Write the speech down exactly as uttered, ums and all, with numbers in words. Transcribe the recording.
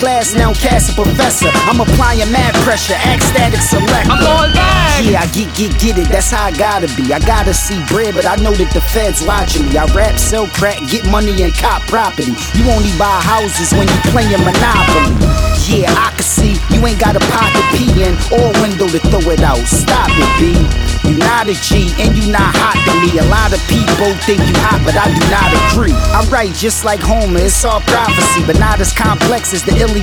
Class now, cast a professor. I'm applying mad pressure, act static select. I'm going back. Yeah, I get, get, get it, that's how I gotta be. I gotta see bread, but I know that the feds watching me. I rap, sell crack, get money and cop property. You only buy houses when you playing Monopoly. Yeah, I can see you ain't got a pot to pee in or a window to throw it out. Stop it, B. You not a G and you not hot to me. A lot of people think you hot, but I do not agree. I write just like Homer, it's all prophecy, but not as complex as the Iliad.